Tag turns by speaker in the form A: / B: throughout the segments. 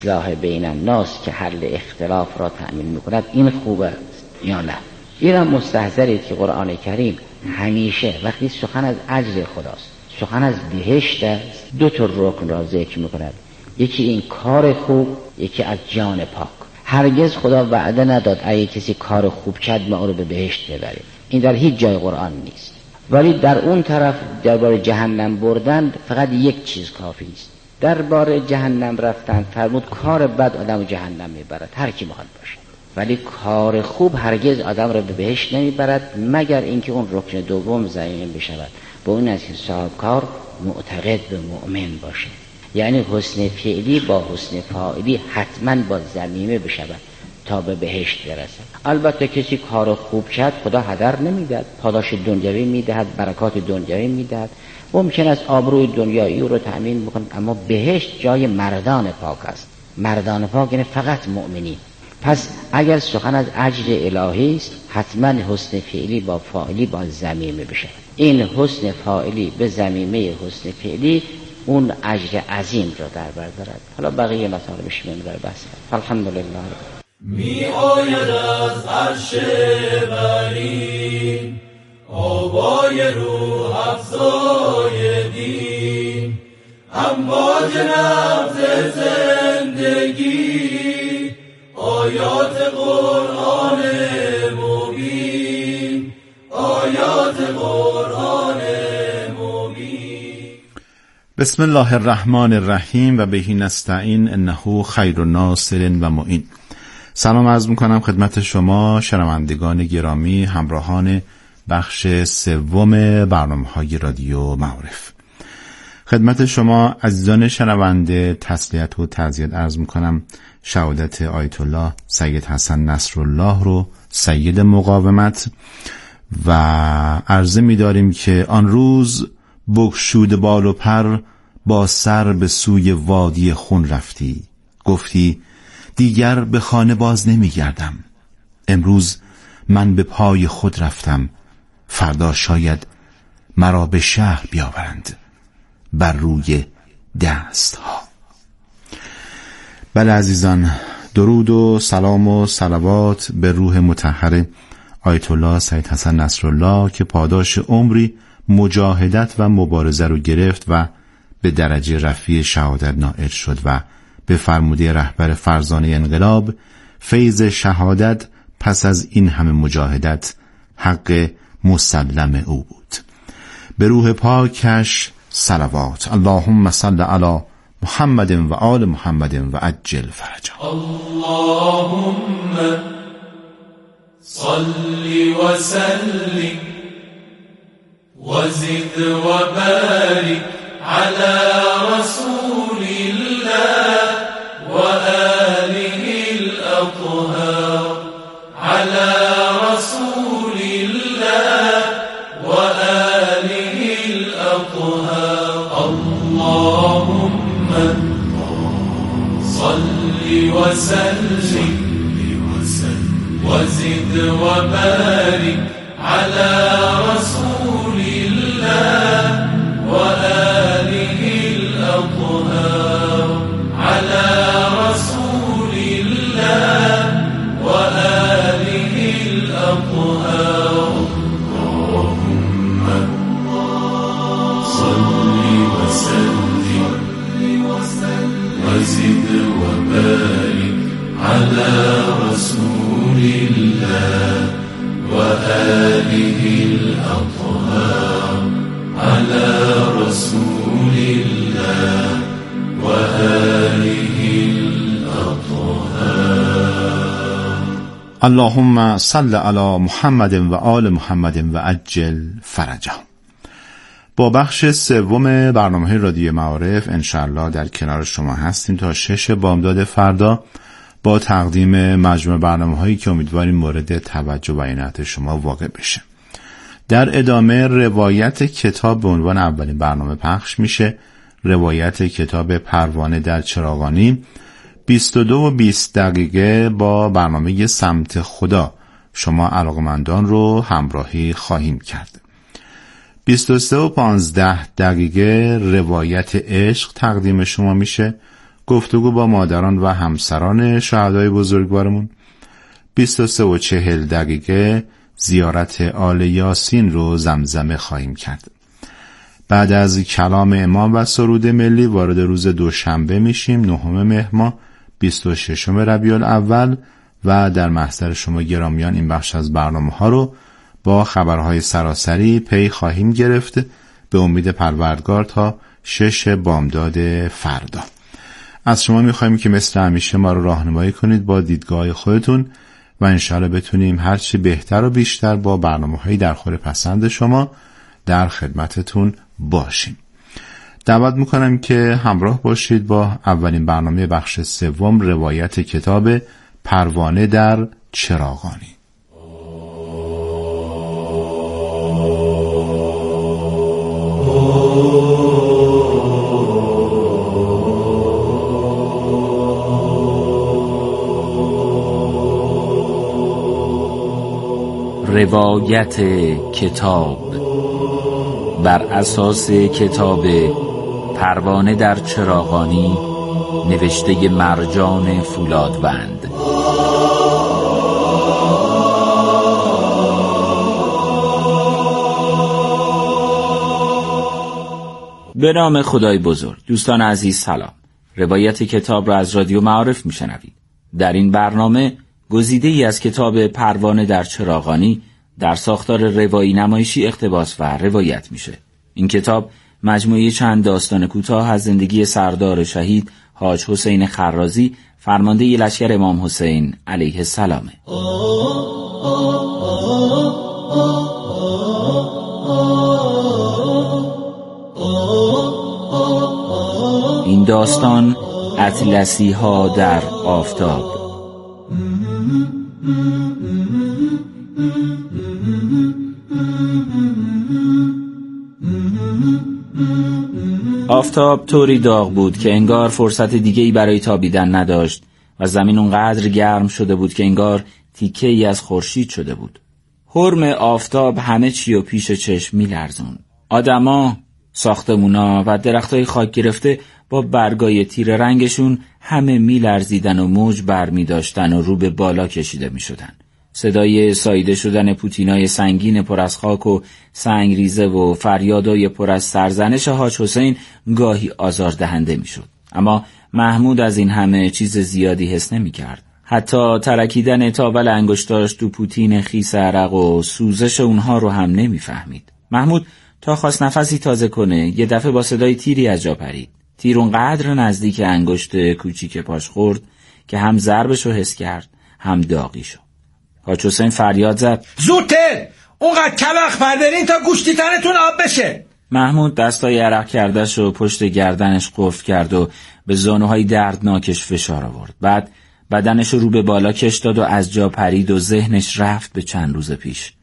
A: اصلاح بین الناس که حل اختلاف را تأمین میکند، این خوبه است یا نه؟ این هم مستحضرید که قرآن کریم همیشه وقتی سخن از اجر خداست، سخن از بهشت است، دو تا رکن را ذکر میکند، یکی این کار خوب، یکی از جان پاک. هرگز خدا وعده نداد اگه کسی کار خوب کرد ما او رو به بهشت ببریم، این در هیچ جای قرآن نیست. ولی در اون طرف درباره جهنم بردن فقط یک چیز کافی است. درباره جهنم رفتن فرمود کار بد آدم جهنم میبرد، هر کی بخواد باشه، ولی کار خوب هرگز آدم را به بهشت نمیبرد مگر اینکه اون رکن دوم ضمیم بشود، به اون از که صاحب کار معتقد به مؤمن باشه. یعنی حسن فعلی با حسن فاعلی حتما با ضمیمه بشود تا به بهشت برسد. البته کسی کار خوب کرد خدا هدر نمیدهد، پاداش دنیوی میدهد، برکات دنیوی میدهد، ممکن است آبروی دنیایی او رو تأمین میکنه، اما بهشت جای مردان پاک است. مردان پاک یعنی فقط مؤمنین. پس اگر سخن از اجر الهی است حتما حسن فعلی با فاعلی با ضمیمه بشه. این حسن فاعلی به ضمیمه حسن فعلی اون اجر عظیم را در بر دارد. حالا بقیه مطالبش میمونه در بحث. الحمدلله.
B: می آید از عرش برین آوای روح افزای دین، امواج نبض زندگی، آیات قرآن مبین، آیات قرآن مبین.
C: بسم الله الرحمن الرحیم و بهی نستعین انه خیر الناصر و معین. سلام عرض میکنم خدمت شما شنوندگان گرامی، همراهان بخش سوم برنامه‌های رادیو معارف. خدمت شما عزیزان شنونده تسلیت و تعزیت عرض میکنم. شهادت آیت الله سید حسن نصرالله رو سید مقاومت و عرضه می‌داریم که آن روز بگشود بال و پر با سر به سوی وادی خون رفتی، گفتی دیگر به خانه باز نمی‌گردم. امروز من به پای خود رفتم، فردا شاید مرا به شهر بیاورند بر روی دست ها. بله عزیزان، درود و سلام و صلوات به روح مطهر آیت الله سید حسن نصرالله که پاداش عمری مجاهدت و مبارزه رو گرفت و به درجه رفیع شهادت نائل شد و به فرموده رهبر فرزانه انقلاب فیض شهادت پس از این همه مجاهدت حق مسلم او بود. به روح پاکش صلوات. اللهم صل علی محمد و آل محمد و عجل فرجه.
B: اللهم صل و سلم و زد و بارک علی رسول الله و آله الاطهار، علی رسول الله و آله الاطهار. اللهم صل و سلم و زد و بارک علی رسول الله و آله الاطهار، علی رسول الله و آله الاطهار. اللهم صل و سلم و زد و بارک علی رسول الله و آله الاطهار، علی رسول الله و آله الاطهار.
C: اللهم صل علی محمد و آل محمد و عجل فرجه. با بخش سوم برنامه رادیو معارف انشاءالله در کنار شما هستیم تا 6 بامداد فردا با تقدیم مجموع برنامه‌هایی که امیدواریم مورد توجه و عنایت شما واقع بشه. در ادامه روایت کتاب به عنوان اولین برنامه پخش میشه. روایت کتاب پروانه در چراغانی 22 و 20 دقیقه با برنامه سمت خدا شما علاقمندان رو همراهی خواهیم کرد. 23 و 15 دقیقه روایت عشق تقدیم شما میشه. گفتگو با مادران و همسران شهدای بزرگوارمون، 23:40 زیارت آل یاسین رو زمزمه خواهیم کرد. بعد از کلام امام و سرود ملی وارد روز دوشنبه میشیم، 9 مهر ماه 26 ربیع الاول، و در محضر شما گرامیان این بخش از برنامه ها رو با خبرهای سراسری پی خواهیم گرفت به امید پروردگار تا 6 بامداد فردا. از شما میخوایم که مثل همیشه ما رو راهنمایی کنید با دیدگاه خودتون و انشاءالله بتونیم هرچی بهتر و بیشتر با برنامه‌هایی در خور پسند شما در خدمتتون باشیم. دعوت میکنم که همراه باشید با اولین برنامه بخش سوم، روایت کتاب پروانه در چراغانی.
D: روایت کتاب بر اساس کتاب پروانه در چراغانی نوشته مرجان فولادوند. به نام خدای بزرگ. دوستان عزیز سلام. روایت کتاب را از رادیو معارف میشنوید. در این برنامه گزیده‌ای از کتاب پروانه در چراغانی در ساختار روایی نمایشی اقتباس و روایت میشه. این کتاب مجموعه چند داستان کوتاه از زندگی سردار شهید حاج حسین خرازی، فرمانده لشکر امام حسین علیه السلام. این داستان اطلسی ها در آفتاب. آفتاب طوری داغ بود که انگار فرصت دیگه‌ای برای تابیدن نداشت و زمین اونقدر گرم شده بود که انگار تیکه‌ای از خورشید شده بود. حرم آفتاب همه چی و پیش چشم می‌لرزون. آدما، ساختمونا و درختای خاک گرفته با برگای تیر رنگشون همه می‌لرزیدن و موج برمی‌داشتن و رو به بالا کشیده می‌شدن. صدای ساییده شدن پوتینای سنگین پر از خاک و سنگریزه و فریادای پر از سرزنش حاج حسین گاهی آزاردهنده میشد. اما محمود از این همه چیز زیادی حس نمی‌کرد. حتی ترکیدن تاول انگشتاش تو پوتین خیس عرق و سوزش اونها رو هم نمی‌فهمید. محمود تا خواست نفسی تازه کنه یه دفعه با صدای تیری از جا پرید. تیر اونقدر نزدیک انگشت کوچیک پاش خورد که هم ضربشو حس کرد هم داغیشو. حاج حسین فریاد زد:
E: زودتر! اونقدر کلخ بردارین تا گوشتی تنتون آب بشه.
D: محمود دستای عرق کردش و پشت گردنش قفل کرد و به زانوهای دردناکش فشار آورد. بعد بدنش رو به بالا کش داد و از جا پرید و ذهنش رفت به چند روز پیش.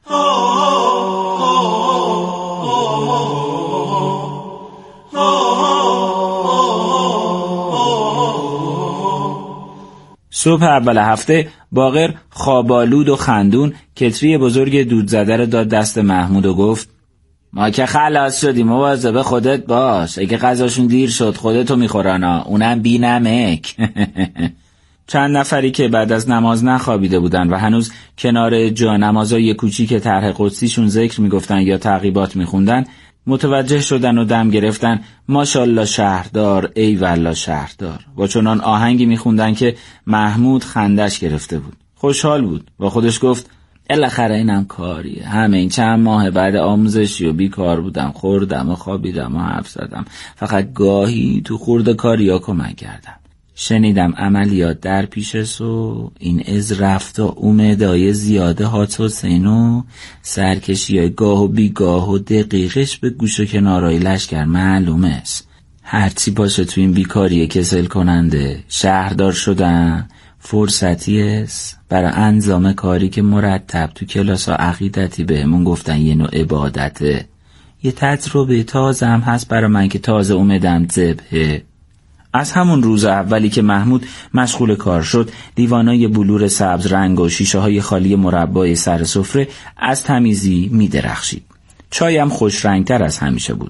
D: صبح اول هفته باقر خوابالود و خندون کتری بزرگ دود زده رو داد دست محمود و گفت: ما که خلاص شدیم، مواظب خودت باش، اگه غذاشون دیر شد خودتو میخورن، اونم بی نمک. چند نفری که بعد از نماز نخوابیده بودن و هنوز کنار جا نمازای کوچیک طرح قدسیشون ذکر میگفتن یا تعقیبات میخوندن متوجه شدن و دم گرفتن: ماشاءالله شهردار، ای والله شهردار. با چنان آهنگی میخوندن که محمود خندش گرفته بود. خوشحال بود. با خودش گفت: الاخره اینم کاریه. همه این چند ماه بعد آموزشی و بیکار بودم، خوردم و خوابیدم و حرف زدم، فقط گاهی تو خورده کاریا کمک کردم. شنیدم عملیات در پیشست و این از رفت و اومدای زیاده حاج حسینو سرکشی گاه و بیگاه و دقیقش به گوش و کنارای لشکر معلومه است. هرچی باشه تو این بیکاری کسل کننده شهردار شدن فرصتی است برای انجام کاری که مرتب تو کلاس ها عقیدتی بهمون گفتن یه نوع عبادته. یه تجربه تازه هم هست برای من که تازه اومدم ذبحه. از همون روز اولی که محمود مشغول کار شد، لیوانای بلور سبز رنگ و شیشه های خالی مربای سر سفره از تمیزی می درخشید. چای هم خوش رنگتر از همیشه بود.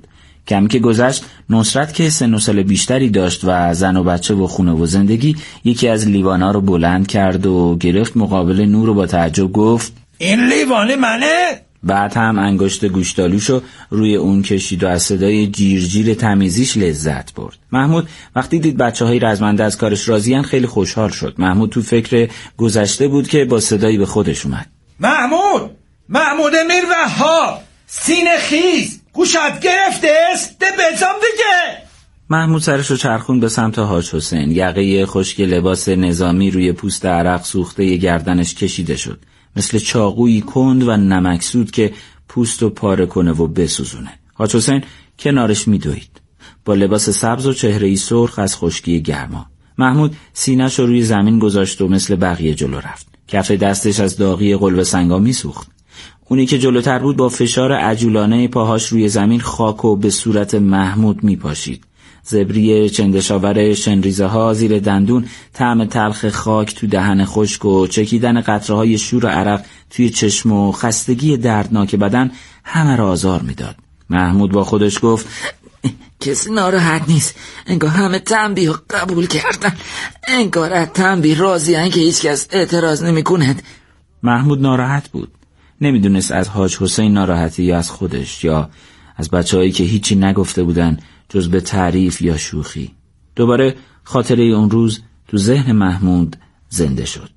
D: کمی که گذشت، نصرت که سن و سال بیشتری داشت و زن و بچه و خونه و زندگی، یکی از لیوانا رو بلند کرد و گرفت مقابل نور و با تعجب گفت
E: این لیوان منه؟
D: بعد هم انگشت گوشتالوشو روی اون کشید و از صدای جیرجیر تمیزیش لذت برد. محمود وقتی دید بچه‌های رزمنده از کارش راضی‌اند خیلی خوشحال شد. محمود تو فکر گذشته بود که با صدایی به خودش اومد.
E: محمود امیر وهاب، سینه خیز، گوشت گرفته است، ده بزام دیگه.
D: محمود سرشو چرخون به سمت حاج حسین. یقه خشک لباس نظامی روی پوست عرق سوخته گردنش کشیده شد، مثل چاقویی کند و نمکسود که پوستو پاره کنه و بسوزونه. حاج حسین کنارش میدوید با لباس سبز و چهره‌ای سرخ از خشکی گرما. محمود سینه‌شو روی زمین گذاشت و مثل بقیه جلو رفت. کف دستش از داغی قلب سنگا میسوخت. اونی که جلوتر بود با فشار عجولانه پاهاش روی زمین خاکو به صورت محمود میپاشید. زبری چندشاور شنریزه ها زیر دندون، طعم تلخ خاک تو دهن خشک و چکیدن قطره‌های شور و عرق توی چشم و خستگی دردناک بدن همه را آزار میداد. محمود با خودش گفت
F: کسی ناراحت نیست، انگار همه تنبیه قبول کردن، انگار از تنبیه راضی‌اند که هیچ کس اعتراض نمی‌کند.
D: محمود ناراحت بود. نمیدونست از حاج حسین ناراحتی یا از خودش یا از بچه‌هایی که هیچی نگفته بودن جز به تعریف یا شوخی. دوباره خاطره اون روز تو ذهن محمود زنده شد.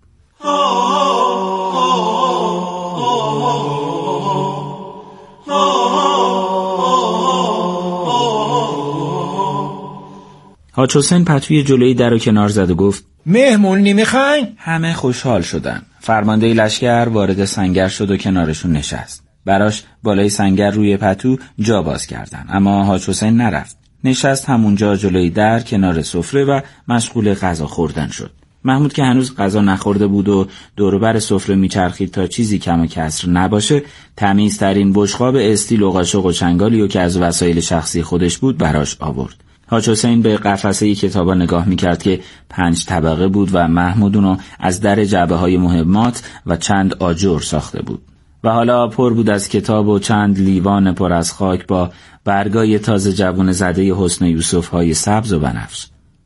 D: حاج حسین پتوی جلوی در رو کنار زد و گفت
E: مهمون نمیخواین؟
D: همه خوشحال شدن. فرمانده لشکر وارد سنگر شد و کنارشون نشست. براش بالای سنگر روی پتو جا باز کردن، اما حاج حسین نرفت. نشست همونجا جلوی در کنار سفره و مشغول غذا خوردن شد. محمود که هنوز غذا نخورده بود و دور و بر سفره میچرخید تا چیزی کم و کسر نباشه، تمیزترین بشقاب استیل و قاشق و چنگالی و که از وسایل شخصی خودش بود براش آورد. حاج حسین به قفسه کتابا نگاه میکرد که 5 طبقه بود و محمود اونو از در جعبه‌های مهمات و چند آجر ساخته بود و حالا پر بود از کتاب و چند لیوان پر از خاک با برگای تازه جوون زده حسن یوسف های سبز و بنفش.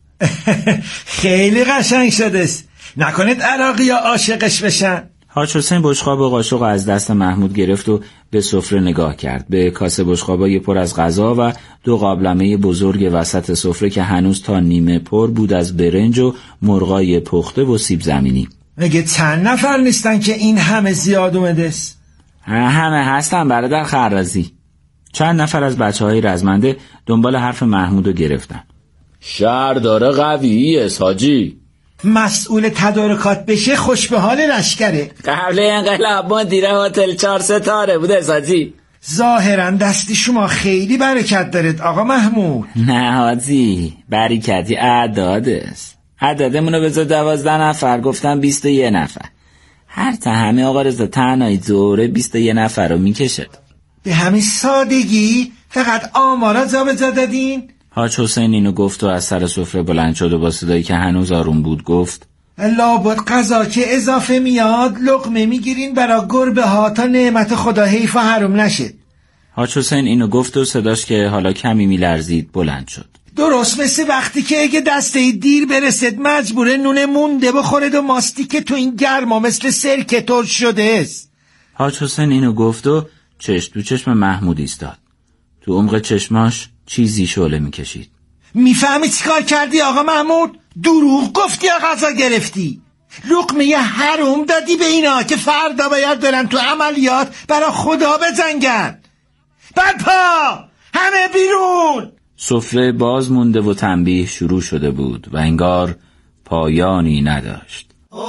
E: خیلی قشنگ شده است. نکنید عراقی یا عاشقش بشن.
D: حاج حسین بشقاب و قاشق از دست محمود گرفت و به سفره نگاه کرد، به کاسه بشقابای پر از غذا و 2 قابلمه بزرگ وسط سفره که هنوز تا نیمه پر بود از برنج و مرغای پخته و سیب زمینی.
E: مگه چند نفر نیستن که این همه زیاد اومده است؟
D: همه هستن برادر خرازی. چند نفر از بچه‌های رزمنده دنبال حرف محمودو گرفتن.
G: شهردار قویه حاجی.
E: مسئول تدارکات بشه خوش به حال لشکره.
G: قبل انقلاب مدیر هتل 4 ستاره بوده حاجی.
E: ظاهرا دستی شما خیلی برکت دارد آقا محمود.
D: نه حاجی، برکتی اعداد است. عددمونو بذار 12 نفر، گفتم 21 نفر. هر تا همه آقا رضا تنهایی دوره 21 نفر رو میکشد.
E: به همین سادگی فقط آمارا جابجا دادین؟
D: حاج حسین اینو گفت و از سر سفره بلند شد و با صدایی که هنوز آروم بود گفت
E: لابد قضا که اضافه میاد لقمه میگیرین برا گربه ها تا نعمت خدا حیف و حروم نشه.
D: حاج حسین اینو گفت و صداش که حالا کمی میلرزید بلند شد.
E: درست مثل وقتی که اگه دسته دیر برسد مجبوره نون مونده بخورد و ماستی که تو این گرما مثل سرکه ترش شده است.
D: حاج حسین اینو گفت و چشم تو چشم محمود ایستاد. تو عمق چشماش چیزی شعله میکشید.
E: میفهمی چی کار کردی آقا محمود؟ دروغ گفتی یا غذا گرفتی؟ لقمه حروم دادی به اینا که فردا باید برن تو عملیات برا خدا بجنگن. برپا! همه بیرون!
D: سفره باز مونده و تنبیه شروع شده بود و انگار پایانی نداشت.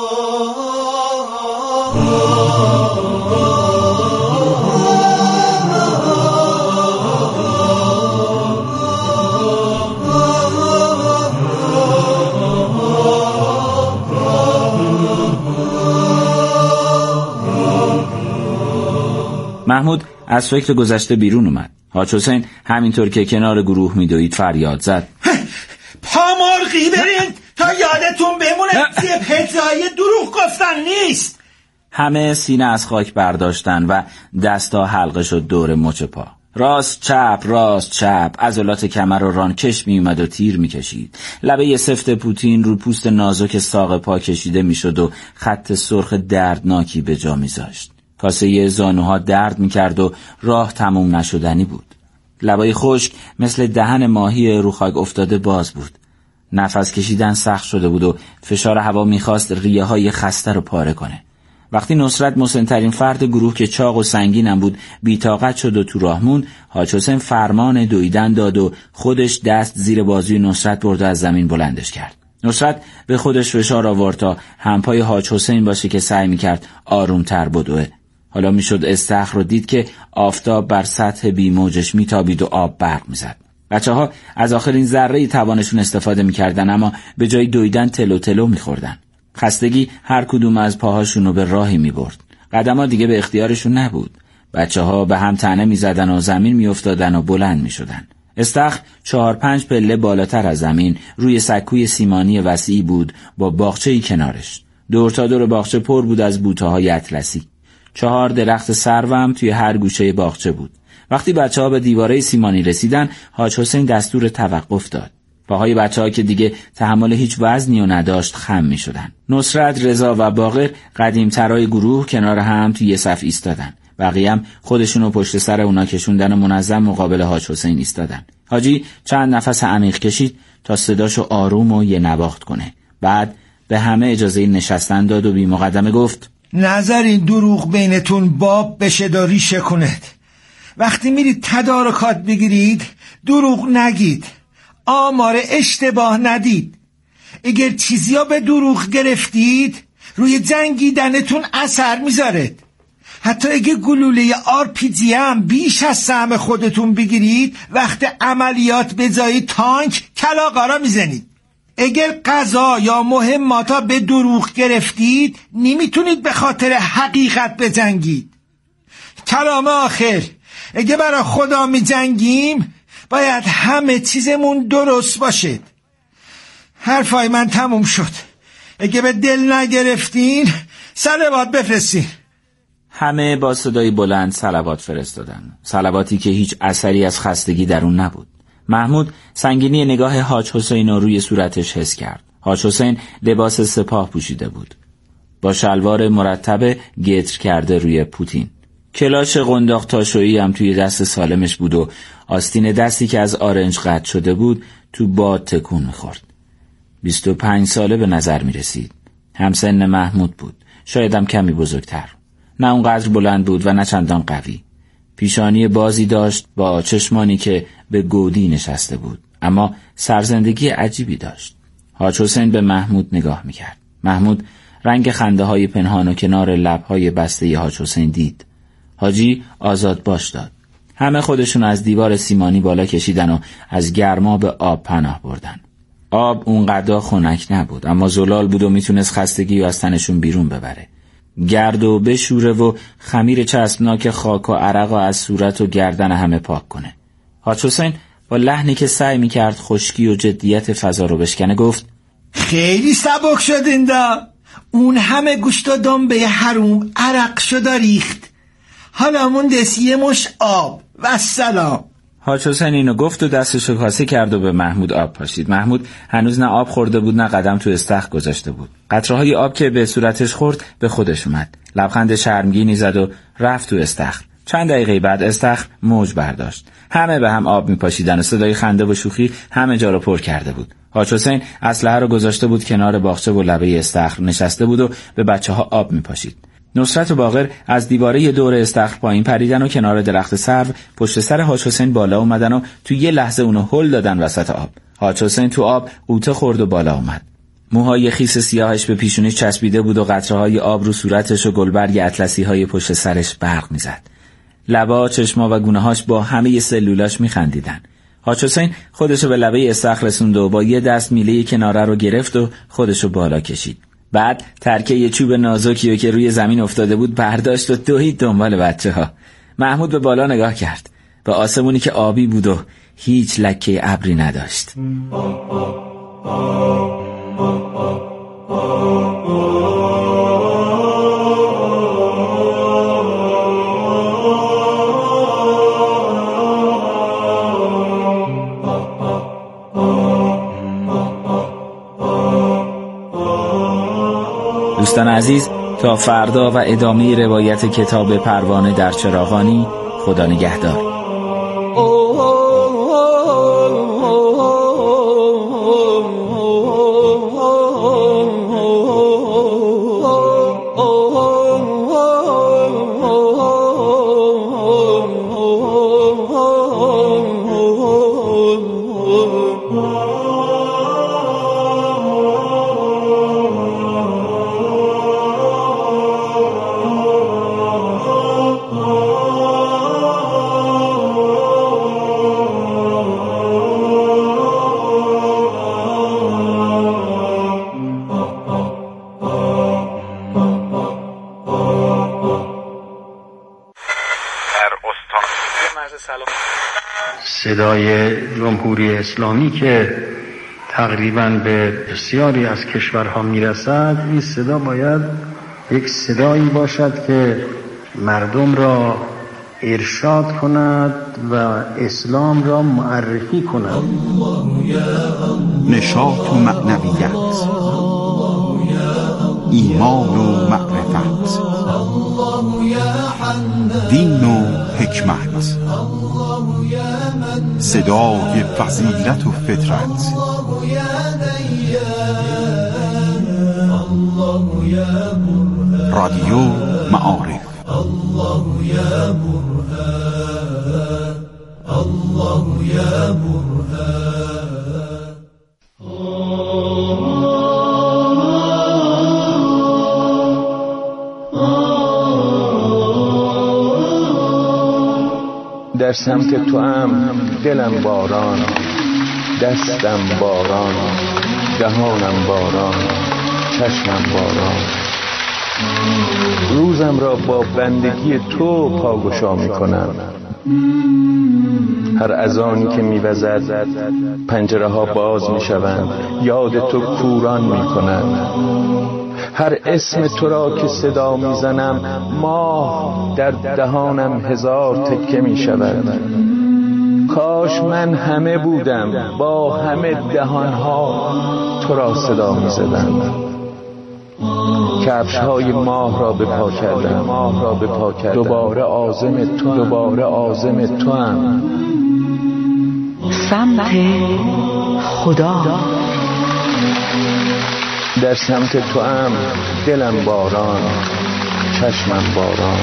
D: محمود از فکر گذشته بیرون اومد. حاج حسین همینطور که کنار گروه میدوید فریاد زد
E: پامرغی برین تا یادتون بمونه پترهای دروغ گفتن نیست.
D: همه سینه از خاک برداشتن و دستا حلقه شد دور مچ پا. راست چپ عضلات کمر و ران کش می اومد و تیر می کشید. لبه سفت پوتین رو پوست نازک ساق پا کشیده می شد و خط سرخ دردناکی به جا می زاشت. کاسه زانوها درد می کرد و راه تموم نشدنی بود. لبای خشک مثل دهن ماهی رو خاک افتاده باز بود. نفس کشیدن سخت شده بود و فشار هوا می خواست ریه های خسته رو پاره کنه. وقتی نصرت مسن‌ترین فرد گروه که چاق و سنگینم بود بی‌طاقت شد و تو راه موند، حاج حسین فرمان دویدن داد و خودش دست زیر بازوی نصرت برد و از زمین بلندش کرد. نصرت به خودش فشار آورد تا همپای حاج حسین باشه که سعی می‌کرد آروم‌تر بدوه. حالا میشد استخر رو دید که آفتاب بر سطح بیموجش میتابید و آب برق میزد. بچه‌ها از آخرین ذره توانشون استفاده می‌کردن، اما به جای دویدن تلو تلو می‌خوردن. خستگی هر کدوم از پاهاشونو به راهی می‌برد. قدم‌ها دیگه به اختیارشون نبود. بچه‌ها به هم طعنه می‌زدن و زمین می‌افتادن و بلند می‌شدن. استخر 4-5 پله بالاتر از زمین روی سکوی سیمانی وسیعی بود با باغچه‌ای کنارش. دور تا دور باغچه پر بود از بوته‌های اطلسی. 4 درخت سرو هم توی هر گوشه باغچه بود. وقتی بچه‌ها به دیواره سیمانی رسیدن، حاج حسین دستور توقف داد. پاهای بچه‌ها که دیگه تحمل هیچ وزنی و نداشت خم می‌شدن. نصرت، رضا و باقر قدیم‌ترای گروه کنار هم توی یه صف ایستادن. بقیه هم خودشونو پشت سر اونا کشوندن و منظم مقابل حاج حسین ایستادن. حاجی چند نفس عمیق کشید تا صداشو آروم و یه نواخت کنه. بعد به همه اجازه نشستن داد و بی مقدمه گفت:
E: نظر این دروغ بینتون باب بشه و ریشه کند. وقتی میرید تدارکات بگیرید دروغ نگید، آمار اشتباه ندید. اگر چیزیا به دروغ گرفتید روی جنگیدنتون اثر میذارد. حتی اگه گلوله RPG هم بیش از سهم خودتون بگیرید، وقت عملیات به جای تانک کلاغارا میزنید. اگر قضا یا مهماتا به دروغ گرفتید نمیتونید به خاطر حقیقت بجنگید. کلام آخر، اگه برای خدا میجنگیم باید همه چیزمون درست باشه. حرفای من تموم شد. اگه به دل نگرفتین صلوات بفرستین.
D: همه با صدای بلند صلوات فرستادن. صلواتی که هیچ اثری از خستگی در اون نبود. محمود سنگینی نگاه حاج حسین رو روی صورتش حس کرد. حاج حسین لباس سپاه پوشیده بود، با شلوار مرتب گتر کرده روی پوتین. کلاش قنداق تاشویی هم توی دست سالمش بود و آستین دستی که از آرنج قطع شده بود تو باد تکون می‌خورد. 25 ساله به نظر می‌رسید. همسن محمود بود، شاید هم کمی بزرگتر. نه اونقدر بلند بود و نه چندان قوی. پیشانی بازی داشت با چشمانی که به گودی نشسته بود، اما سرزندگی عجیبی داشت. حاج حسین به محمود نگاه میکرد. محمود رنگ خنده های پنهان و کنار لبهای بسته حاج حسین دید. حاجی آزاد باش داد. همه خودشون از دیوار سیمانی بالا کشیدن و از گرما به آب پناه بردن. آب اونقدر خنک نبود، اما زلال بود و میتونست خستگی از تنشون بیرون ببره. گرد و بشوره و خمیر چسبناک خاک و عرق از صورت و گردن همه پاک کنه. حاج حسین با لحنی که سعی میکرد خشکی و جدیت فضا رو بشکنه گفت:
E: خیلی سبک شدین دا. اون همه گوشت و دنبه حروم عرق شد ریخت. حالا مونده یه مش آب و سلام.
D: حاج حسین اینو گفت و دستشو کاسه کرد و به محمود آب پاشید. محمود هنوز نه آب خورده بود نه قدم تو استخر گذاشته بود. قطره‌های آب که به صورتش خورد به خودش اومد. لبخند شرمگینی زد و رفت تو استخر. چند دقیقه بعد استخر موج برداشت. همه به هم آب میپاشیدن و صدای خنده و شوخی همه جا رو پر کرده بود. حاج حسین اسلحه رو گذاشته بود کنار باغچه و لبه استخر نشسته بود و به بچه‌ها آب میپاشید. نصرت و باقر از دیواره دور استخر پایین پریدن و کنار درخت سرو پشت سر حاج حسین بالا اومدن و تو یه لحظه اونو هل دادن وسط آب. حاج حسین تو آب قوطه خورد و بالا اومد. موهای خیس سیاهش به پیشونیش چسبیده بود و قطره‌های آب رو صورتش و گلبرگ اطلسی‌های پشت سرش برق می‌زد. لبا، چشما و گونه‌هاش با همه سلولاش می‌خندیدن. حاج حسین خودشو به لبه استخر رسوند و با یه دست میله کناره رو گرفت و خودشو بالا کشید. بعد ترکه یه چوب نازکی که روی زمین افتاده بود برداشت و دوید دنبال بچه‌ها. محمود به بالا نگاه کرد، به آسمونی که آبی بود و هیچ لکه ابری نداشت. دوستان عزیز، تا فردا و ادامه روایت کتاب پروانه در چراغانی، خدا نگهدار.
H: صدای جمهوری اسلامی که تقریباً به بسیاری از کشورها میرسد، این صدا باید یک صدایی باشد که مردم را ارشاد کند و اسلام را معرفی کند.
I: نشاط و معنویت، ایمان و معرفت، دین و حکمت، صدای فضیلت و فطرت، رادیو معارف.
J: در سمت تو هم دلم باران، دستم باران، دهانم باران، چشمم باران. روزم را با بندگی تو پاگشا می کنم. هر اذانی که می وزد پنجره ها باز می شوند، یاد تو کوران می کنند. هر اسم تو را که صدا می زنم، ماه در دهانم هزار تکه می شود. کاش من همه بودم، با همه دهانها تو را صدا می زدم. کفش های ماه را به پا کردم، دوباره عازم تو هم.
K: سمت خدا.
J: در سمت تو هم دلم باران، چشمم باران.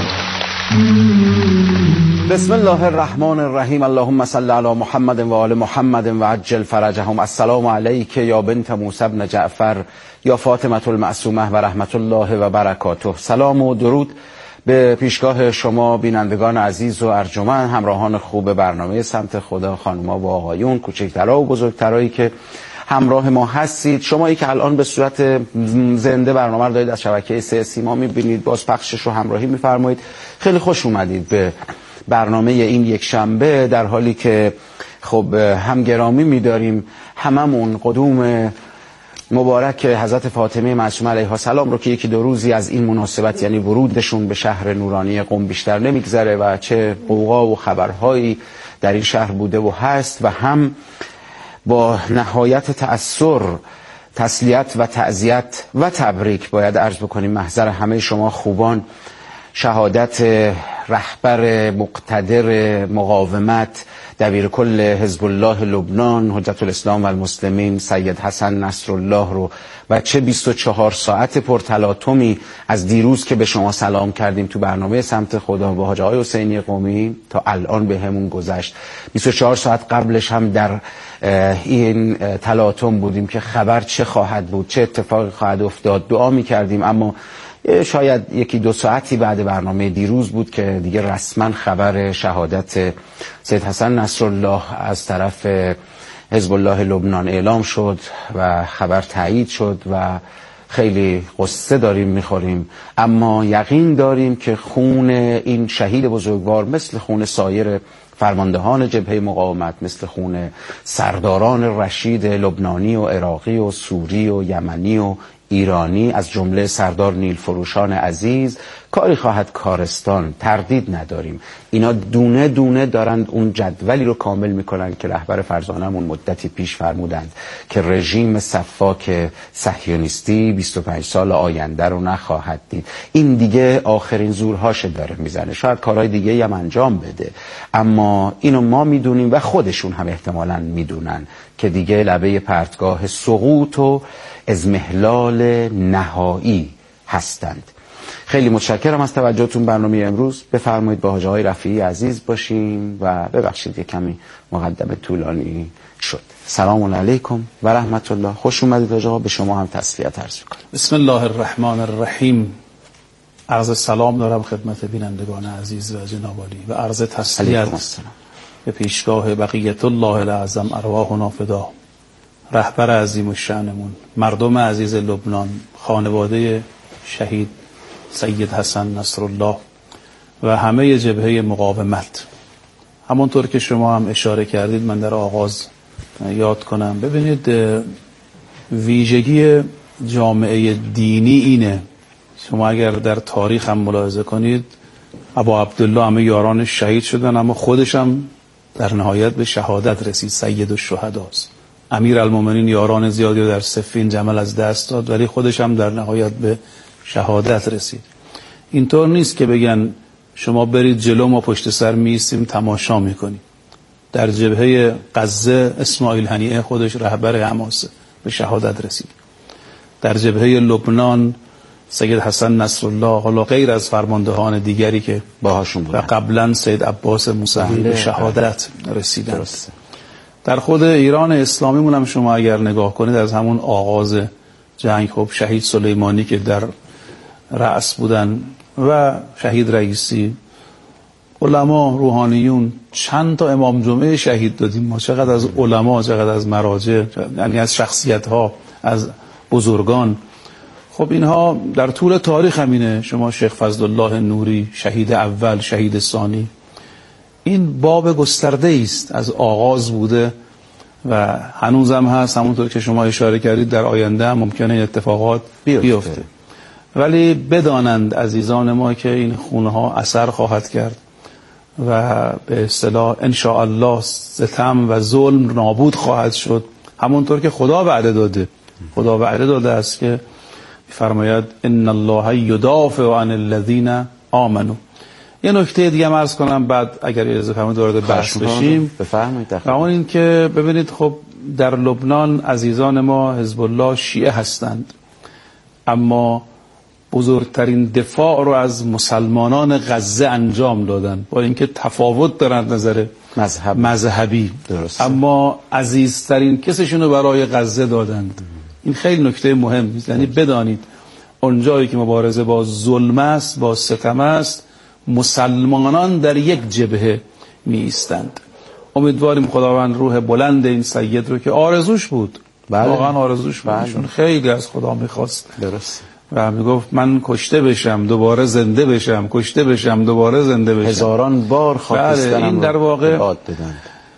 I: بسم الله الرحمن الرحیم. اللهم صل علی محمد و آل محمد و عجل فرجهم. السلام علیک یا بنت موسی بن جعفر یا فاطمه المعصومه و رحمت الله و برکاته. سلام و درود به پیشگاه شما بینندگان عزیز و ارجمند، همراهان خوب برنامه سمت خدا، خانوما و آقایون، کوچکترها و بزرگترایی که همراه ما هستید. شمایی که الان به صورت زنده برنامه رو دارید از شبکه 3 سیما میبینید، باز پخشش رو همراهی میفرمایید. خیلی خوش اومدید به برنامه این یک شنبه، در حالی که خب هم گرامی میداریم هممون قدوم مبارک حضرت فاطمه معصومه علیها السلام رو که یکی دو روزی از این مناسبت، یعنی ورودشون به شهر نورانی قم، بیشتر نمیگذره و چه قوقا و خبرهایی در این شهر بوده و هست، و هم با نهایت تأثر، تسلیت و تعزیت و تبریک باید عرض بکنیم محضر همه شما خوبان شهادت رهبر مقتدر مقاومت، دبیر کل حزب الله لبنان، حجت الاسلام و المسلمین، سید حسن نصرالله رو و چه 24 ساعت پرتلاطمی از دیروز که به شما سلام کردیم تو برنامه سمت خدا با حاج آقای حسینی قمی تا الان به همون گذشت. 24 ساعت قبلش هم در این تلاطم بودیم که خبر چه خواهد بود، چه اتفاقی خواهد افتاد. دعا می کردیم، اما شاید یکی دو ساعتی بعد برنامه دیروز بود که دیگه رسما خبر شهادت سید حسن نصرالله از طرف حزب الله لبنان اعلام شد و خبر تایید شد و خیلی قصه داریم میخوریم، اما یقین داریم که خون این شهید بزرگوار مثل خون سایر فرماندهان جبهه مقاومت، مثل خون سرداران رشید لبنانی و عراقی و سوری و یمنی و ایرانی، از جمله سردار نیل فروشان عزیز، کاری خواهد کارستان، تردید نداریم. اینا دونه دونه دارند اون جدولی رو کامل میکنن که رهبر فرزانمون مدتی پیش فرمودند که رژیم سفاک صهیونیستی 25 سال آینده رو نخواهد دید. این دیگه آخرین زورهاش داره میزنه. شاید کارهای دیگه هم انجام بده، اما اینو ما میدونیم و خودشون هم احتمالاً میدونن که دیگه لبه پرتگاه سقوط و اضمحلال نهایی هستند. خیلی متشکرم از توجهتون. برنامه امروز بفرمایید با حاج آقای رفیعی عزیز باشیم و ببخشید یک کمی مقدمه طولانی شد. سلام علیکم و رحمت الله. خوش اومدید حاج آقا. به شما هم تسلیت عرض می‌کنم.
L: بسم الله الرحمن الرحیم. عرض سلام دارم خدمت بینندگان عزیز و جناب عالی و عرض تسلیت به پیشگاه بقیت الله الاعظم ارواحنا فدا، رهبر عظیم الشأنمون، مردم عزیز لبنان، خانواده شهید سید حسن نصرالله و همه جبهه مقاومت. همونطور که شما هم اشاره کردید من در آغاز یاد کنم. ببینید ویژگی جامعه دینی اینه، شما اگر در تاریخ هم ملاحظه کنید ابا عبدالله همه یاران شهید شدن، اما خودش هم در نهایت به شهادت رسید، سید الشهداست. امیرالمومنین یاران زیادی رو در صفین جمل از دست داد ولی خودش هم در نهایت به شهادت رسید. اینطور نیست که بگن شما برید جلو ما پشت سر میستیم تماشا میکنیم. در جبهه غزه اسماعیل هنیه خودش رهبر حماس به شهادت رسید. در جبهه لبنان سید حسن نصرالله، حالا غیر از فرماندهان دیگری که
I: باهاشون بودن،
L: و قبلا سید عباس موسوی به شهادت رسیدند. در خود ایران اسلامی مونم شما اگر نگاه کنید از همون آغاز جنگ خب شهید سلیمانی که در رأس بودن و شهید رئیسی، علما، روحانیون، چند تا امام جمعه شهید دادیم ما. چقدر از علما، چقدر از مراجع، یعنی از شخصیت ها، از بزرگان. خب اینها در طول تاریخ همینه. شما شیخ فضلالله نوری شهید اول، شهید ثانی. این باب گسترده است، از آغاز بوده و هنوزم هست. همونطور که شما اشاره کردید در آینده هم ممکنه اتفاقات بیفته. ولی بدانند عزیزان ما که این خونه ها اثر خواهد کرد و به اصطلاح ان شاء الله ستم و ظلم نابود خواهد شد، همونطور که خدا وعده داده. خدا وعده داده است که فرماید ان الله یدافع عن الذین آمنوا. یه نکته دیگه هم عرض کنم بعد اگر اجازه فرمایید وارد بحث بشیم.
I: بفرمایید.
L: و اون این که ببینید خب در لبنان عزیزان ما حزب الله شیعه هستند، اما بزرگترین دفاع رو از مسلمانان غزه انجام دادن، با اینکه تفاوت دارند نظر مذهبی، اما عزیزترین کسشون رو برای غزه دادند. این خیلی نکته مهم است. یعنی بدانید اونجایی که مبارزه با ظلم است، با ستم است، مسلمانان در یک جبهه می ایستند. امیدواریم خداوند روح بلند این سید رو که آرزوش بود، واقعا آرزوش بود، چون خیلی از خدا میخواست.
I: درست.
L: و میگفت من کشته بشم دوباره زنده بشم، کشته بشم دوباره زنده بشم.
I: هزاران بار خاکسترم
L: این در واقع
I: داد بدن.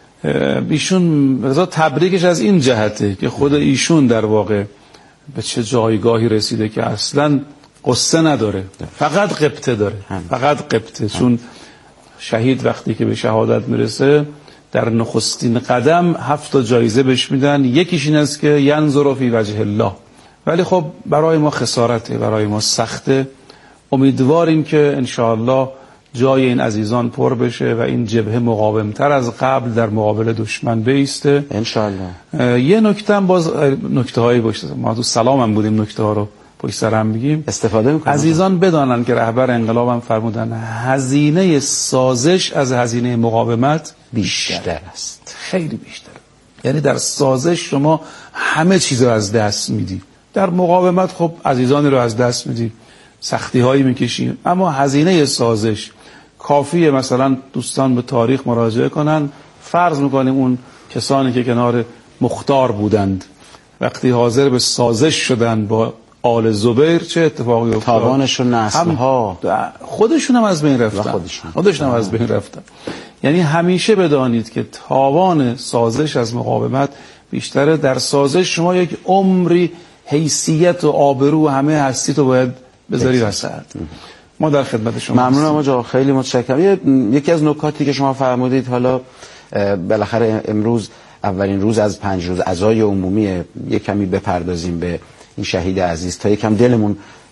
L: ایشون رضا تبریکش از این جهته که خود ایشون در واقع به چه جایگاهی رسیده که اصلا قصه نداره، فقط قبطه داره، فقط قبطه. چون شهید وقتی که به شهادت میرسه در نخستین قدم 7 جایزه بهش میدن. یکیش این است که ینظر فی وجه الله. ولی خب برای ما خسارته، برای ما سخته. امیدواریم که انشاءالله جای این عزیزان پر بشه و این جبهه مقاومتر از قبل در مقابل دشمن بیسته
I: انشاءالله.
L: یه نکته هم باز نکته هایی باشه، ما تو سلام هم بودیم، نکته ها رو پشت سر هم بگیم،
I: استفاده میکنم.
L: عزیزان بدانن که رهبر انقلاب هم فرمودن هزینه سازش از هزینه مقاومت بیشتر است، خیلی بیشتر. یعنی در سازش شما همه چیز رو از دست میدی، در مقاومت خب عزیزانی رو از دست میدی، سختی هایی میکشیم، اما هزینه سازش کافیه. مثلا دوستان به تاریخ مراجعه کنن، فرض میکنیم اون کسانی که کنار مختار بودند وقتی حاضر به سازش شدن با آل زبیر چه اتفاقی افتاد؟
I: تاوانش و نسل‌ها
L: خودشون هم از بین رفتن، خودشون هم از بین رفتن. یعنی همیشه بدانید که تاوان سازش از مقاومت بیشتره. در سازش شما یک عمری حیثیت و آبرو و همه هستی تو باید بذاری وسط. ما در خدمت شما.
I: ممنونم آقا، خیلی متشکرم. یکی از نکاتی که شما فرمودید، حالا بالاخره امروز اولین روز از 5 روز عزای عمومی، یک کمی بپردازیم به این شهید عزیز تا یکم دلمون